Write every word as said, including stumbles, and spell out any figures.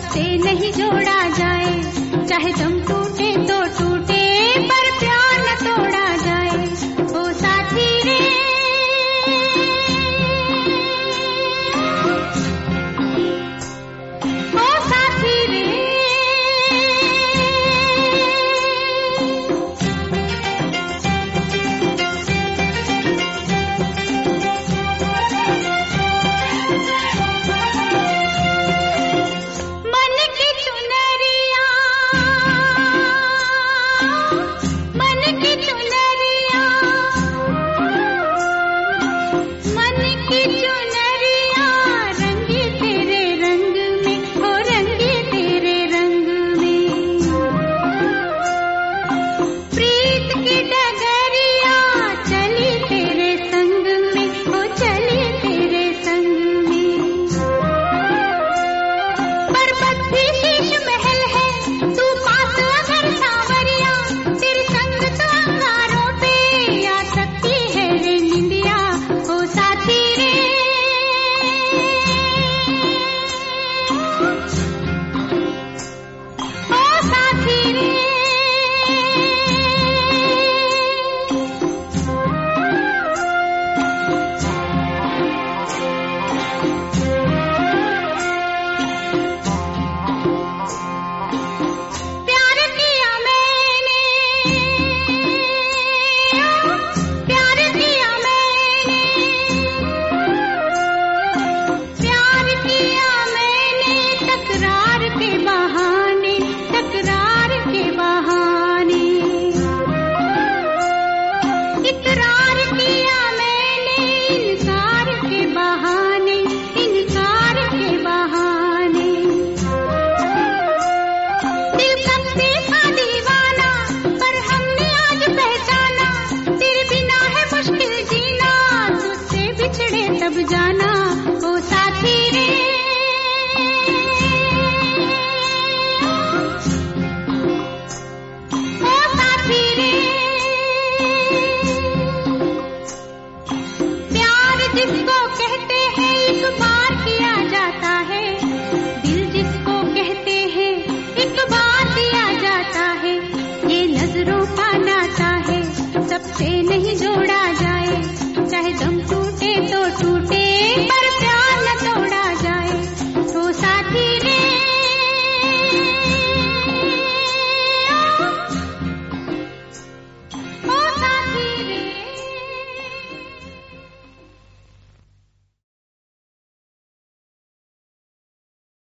सबसे नहीं जोड़ा जाए, चाहे दम टूटे तो टूटे पर प्यार न तोड़ा जाए। ओ साथी रे ओ साथी रे तब जाना। ओ साथी रे ओ साथी रे प्यार जिसको कहते हैं एक बार किया जाता है, दिल जिसको कहते हैं एक बार दिया जाता है। ये नजरों का नाता है, सबसे नहीं जोड़ा जाए, चाहे दम टूटे तो टूटे।